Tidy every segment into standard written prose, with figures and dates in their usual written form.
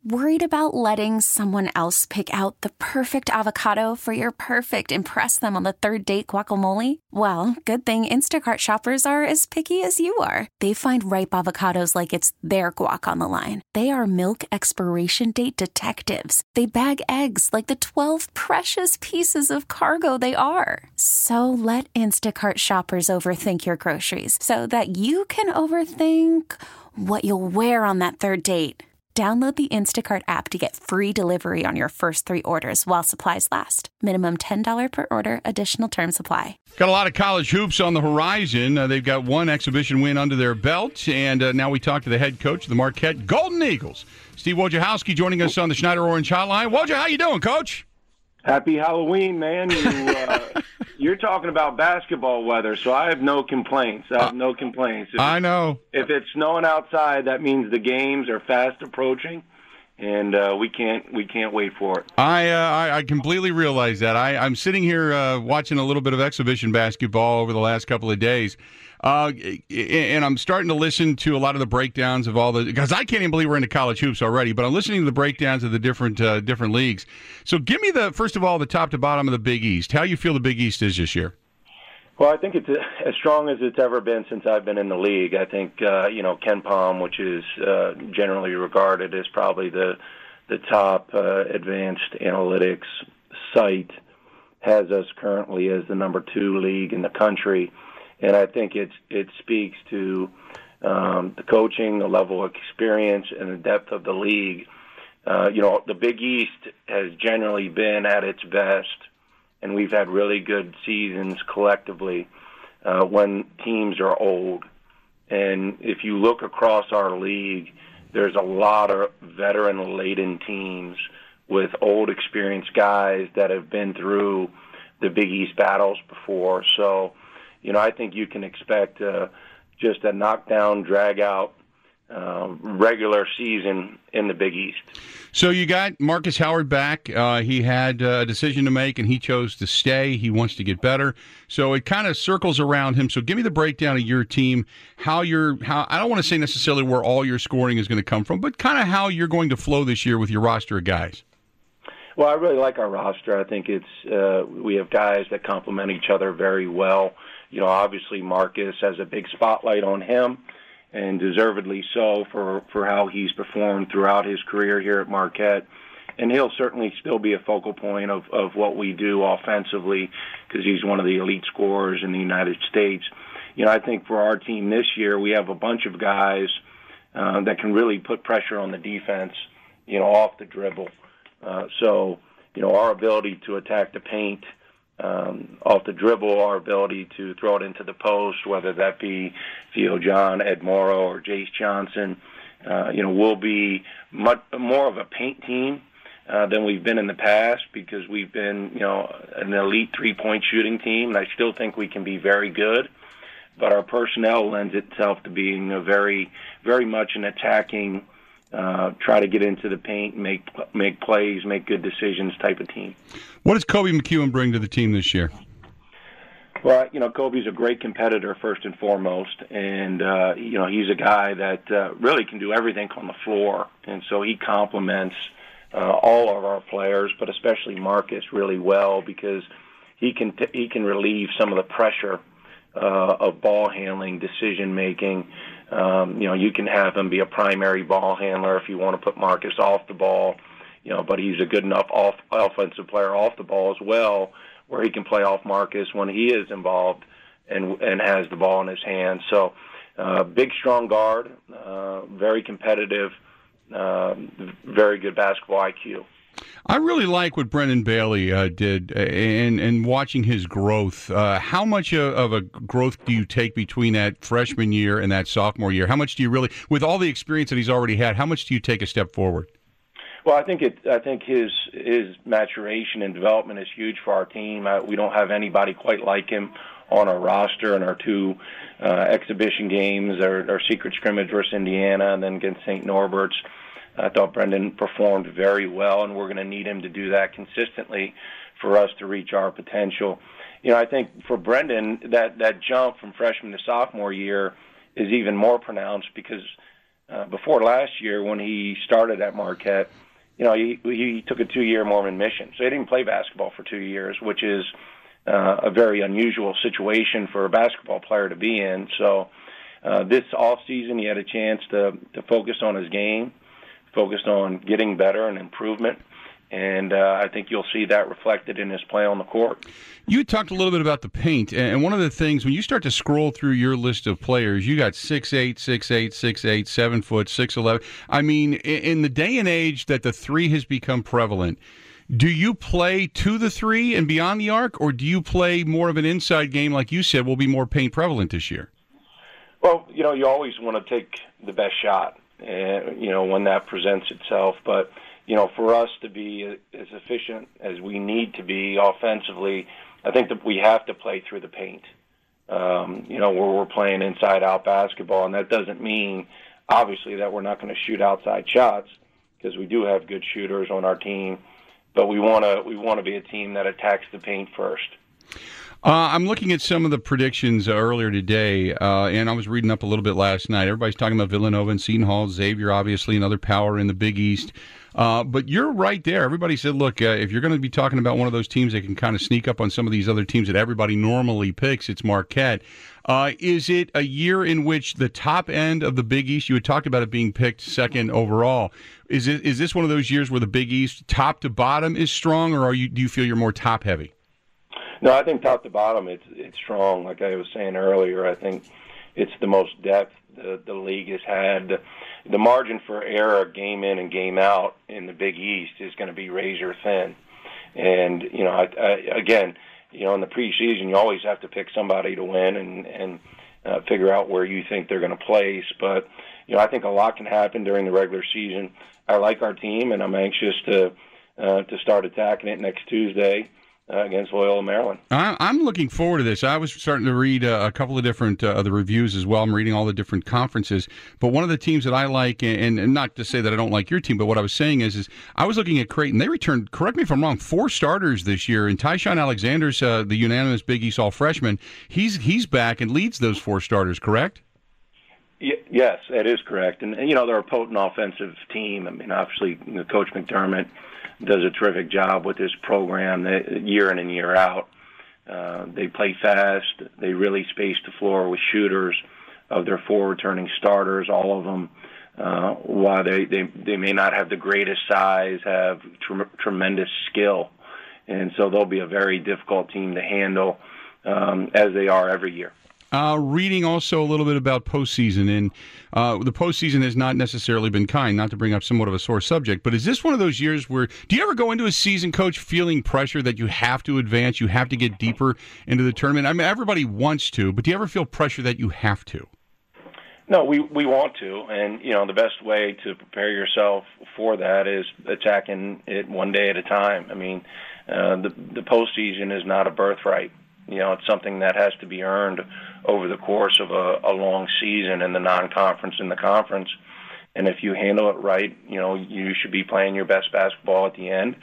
Worried about letting someone else pick out the perfect avocado for your perfect impress them on the third date guacamole? Well, good thing Instacart shoppers are as picky as you are. They find ripe avocados like it's their guac on the line. They are milk expiration date detectives. They bag eggs like the 12 precious pieces of cargo they are. So let Instacart shoppers overthink your groceries so that you can overthink what you'll wear on that third date. Download the Instacart app to get free delivery on your first 3 orders while supplies last. Minimum $10 per order. Additional terms apply. Got a lot of college hoops on the horizon. They've got one exhibition win under their belt, and now we talk to the head coach of the Marquette Golden Eagles, Steve Wojciechowski, joining us on the Schneider Orange Hotline. Woj, how you doing, Coach? Happy Halloween, man. You're talking about basketball weather, so I have no complaints. I know. If it's snowing outside, that means the games are fast approaching, and we can't wait for it. I completely realize that. I'm sitting here watching a little bit of exhibition basketball over the last couple of days, and I'm starting to listen to a lot of the breakdowns of all the, because I can't even believe we're into college hoops already, but I'm listening to the breakdowns of the different leagues. So give me the top to bottom of the Big East. How you feel the Big East is this year? Well, I think it's as strong as it's ever been since I've been in the league. I think Ken Pom, which is generally regarded as probably the top advanced analytics site, has us currently as the number 2 league in the country. And I think it speaks to the coaching, the level of experience, and the depth of the league. The Big East has generally been at its best, and we've had really good seasons collectively when teams are old. And if you look across our league, there's a lot of veteran-laden teams with old, experienced guys that have been through the Big East battles before. So, I think you can expect just a knockdown, drag-out, regular season in the Big East. So you got Marcus Howard back. He had a decision to make, and he chose to stay. He wants to get better. So it kind of circles around him. So give me the breakdown of your team, how I don't want to say necessarily where all your scoring is going to come from, but kind of how you're going to flow this year with your roster of guys. Well, I really like our roster. I think we have guys that complement each other very well. Obviously Marcus has a big spotlight on him, and deservedly so for how he's performed throughout his career here at Marquette. And he'll certainly still be a focal point of what we do offensively, because he's one of the elite scorers in the United States. I think for our team this year, we have a bunch of guys that can really put pressure on the defense, off the dribble. So our ability to attack the paint off the dribble, our ability to throw it into the post, whether that be Theo John, Ed Morrow, or Jace Johnson, we'll be much more of a paint team than we've been in the past, because we've been, an elite three-point shooting team, and I still think we can be very good. But our personnel lends itself to being a very, very much an attacking, try to get into the paint, make plays, make good decisions type of team. What does Koby McEwen bring to the team this year? Well, Kobe's a great competitor first and foremost, and he's a guy that really can do everything on the floor, and so he complements all of our players, but especially Marcus really well, because he can relieve some of the pressure of ball handling, decision making. You can have him be a primary ball handler if you want to put Marcus off the ball, but he's a good enough offensive player off the ball as well, where he can play off Marcus when he is involved and has the ball in his hands. So big, strong guard, very competitive, very good basketball IQ. I really like what Brendan Bailey did, and watching his growth. How much of a growth do you take between that freshman year and that sophomore year? How much do you really, with all the experience that he's already had, how much do you take a step forward? Well, I think his maturation and development is huge for our team. We don't have anybody quite like him on our roster, in our 2 exhibition games, our secret scrimmage versus Indiana and then against St. Norbert's. I thought Brendan performed very well, and we're going to need him to do that consistently for us to reach our potential. I think for Brendan, that jump from freshman to sophomore year is even more pronounced, because before last year when he started at Marquette, he took a 2-year Mormon mission. So he didn't play basketball for 2 years, which is a very unusual situation for a basketball player to be in. So this off season, he had a chance to focus on his game, focused on getting better and improvement. And I think you'll see that reflected in his play on the court. You talked a little bit about the paint, and one of the things, when you start to scroll through your list of players, you got 6'8", 6'8", 6'8", 7 foot, 6'11". I mean, in the day and age that the three has become prevalent, do you play to the three and beyond the arc, or do you play more of an inside game, like you said, will be more paint prevalent this year? Well, you always want to take the best shot, when that presents itself, but for us to be as efficient as we need to be offensively, I think that we have to play through the paint, where we're playing inside-out basketball. And that doesn't mean, obviously, that we're not going to shoot outside shots, because we do have good shooters on our team. But we want to be a team that attacks the paint first. I'm looking at some of the predictions earlier today, and I was reading up a little bit last night. Everybody's talking about Villanova and Seton Hall, Xavier, obviously, another power in the Big East. But you're right there. Everybody said, look, if you're going to be talking about one of those teams that can kind of sneak up on some of these other teams that everybody normally picks, it's Marquette. Is it a year in which the top end of the Big East, you had talked about it being picked second overall, is this one of those years where the Big East, top to bottom, is strong, or do you feel you're more top-heavy? No, I think top to bottom, it's strong. Like I was saying earlier, I think it's the most depth the league has had. The margin for error game in and game out in the Big East is going to be razor thin. And, again, in the preseason, you always have to pick somebody to win and figure out where you think they're going to place. But, I think a lot can happen during the regular season. I like our team, and I'm anxious to start attacking it next Tuesday against Loyola Maryland. I'm looking forward to this. I was starting to read a couple of different the reviews as well. I'm reading all the different conferences. But one of the teams that I like, and not to say that I don't like your team, but what I was saying is I was looking at Creighton. They returned, correct me if I'm wrong, 4 starters this year. And Tyshawn Alexander's the unanimous Big East All-Freshman. He's back and leads those 4 starters, correct? Yes, that is correct. And they're a potent offensive team. I mean, obviously, Coach McDermott does a terrific job with his program year in and year out. They play fast. They really space the floor with shooters. Of their 4 returning starters, all of them, while they may not have the greatest size, have tremendous skill. And so they'll be a very difficult team to handle, as they are every year. Reading also a little bit about postseason, and the postseason has not necessarily been kind, not to bring up somewhat of a sore subject, but is this one of those years where, do you ever go into a season, Coach, feeling pressure that you have to advance, you have to get deeper into the tournament? I mean, everybody wants to, but do you ever feel pressure that you have to? No, we want to, and the best way to prepare yourself for that is attacking it one day at a time. I mean, the postseason is not a birthright. It's something that has to be earned over the course of a long season in the non-conference and the conference. And if you handle it right, you should be playing your best basketball at the end.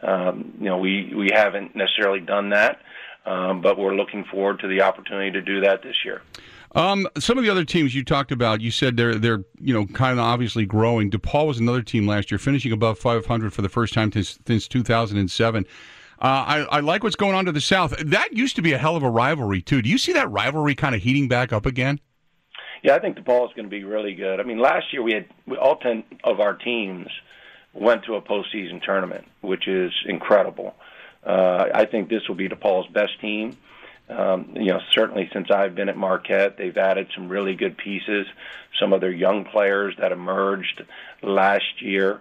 We haven't necessarily done that, but we're looking forward to the opportunity to do that this year. Some of the other teams you talked about, you said they're kind of obviously growing. DePaul was another team last year, finishing above 500 for the first time since 2007. I like what's going on to the South. That used to be a hell of a rivalry, too. Do you see that rivalry kind of heating back up again? Yeah, I think DePaul is going to be really good. I mean, last year we had all 10 of our teams went to a postseason tournament, which is incredible. I think this will be DePaul's best team. Certainly since I've been at Marquette, they've added some really good pieces. Some of their young players that emerged last year.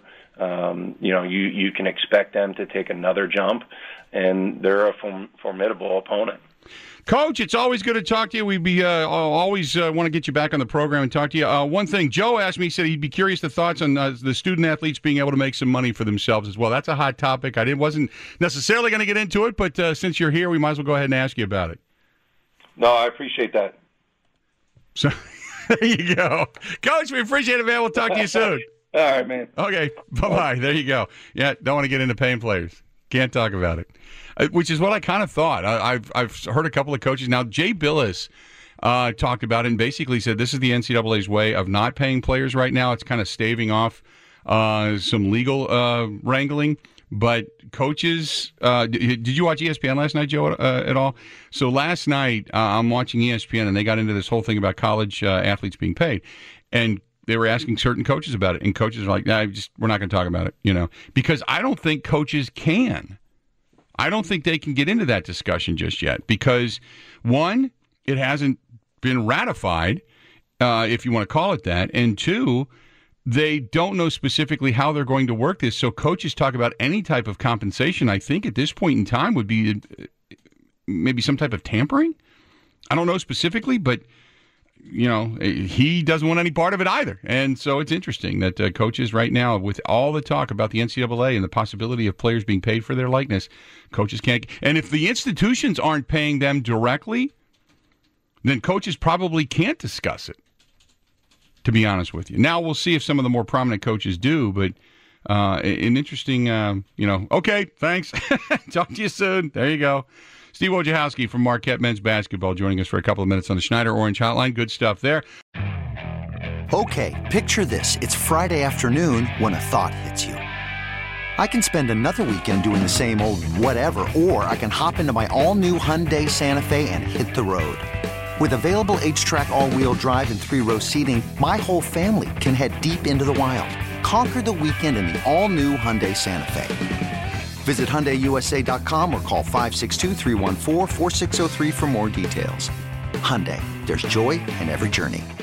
You can expect them to take another jump, and they're a formidable opponent. Coach, it's always good to talk to you. We always want to get you back on the program and talk to you. One thing, Joe asked me, he said he'd be curious the thoughts on the student athletes being able to make some money for themselves as well. That's a hot topic. I wasn't necessarily going to get into it, but since you're here, we might as well go ahead and ask you about it. No, I appreciate that. So there you go. Coach, we appreciate it, man. We'll talk to you soon. All right, man. Okay, bye-bye. There you go. Yeah, don't want to get into paying players. Can't talk about it, which is what I kind of thought. I've heard a couple of coaches. Now, Jay Billis, talked about it and basically said this is the NCAA's way of not paying players right now. It's kind of staving off some legal wrangling. But coaches, did you watch ESPN last night, Joe, at all? So last night, I'm watching ESPN, and they got into this whole thing about college athletes being paid. And they were asking certain coaches about it, and coaches are like, nah, we're not going to talk about it, because I don't think coaches can. I don't think they can get into that discussion just yet because, one, it hasn't been ratified, if you want to call it that, and two, they don't know specifically how they're going to work this. So coaches talk about any type of compensation, I think, at this point in time would be maybe some type of tampering. I don't know specifically, but, he doesn't want any part of it either. And so it's interesting that coaches right now, with all the talk about the NCAA and the possibility of players being paid for their likeness, coaches can't. And if the institutions aren't paying them directly, then coaches probably can't discuss it, to be honest with you. Now we'll see if some of the more prominent coaches do, but an interesting, okay, thanks. Talk to you soon. There you go. Steve Wojciechowski from Marquette Men's Basketball joining us for a couple of minutes on the Schneider Orange Hotline. Good stuff there. Okay, picture this. It's Friday afternoon when a thought hits you. I can spend another weekend doing the same old whatever, or I can hop into my all-new Hyundai Santa Fe and hit the road. With available H-Track all-wheel drive and 3-row seating, my whole family can head deep into the wild. Conquer the weekend in the all-new Hyundai Santa Fe. Visit HyundaiUSA.com or call 562-314-4603 for more details. Hyundai, there's joy in every journey.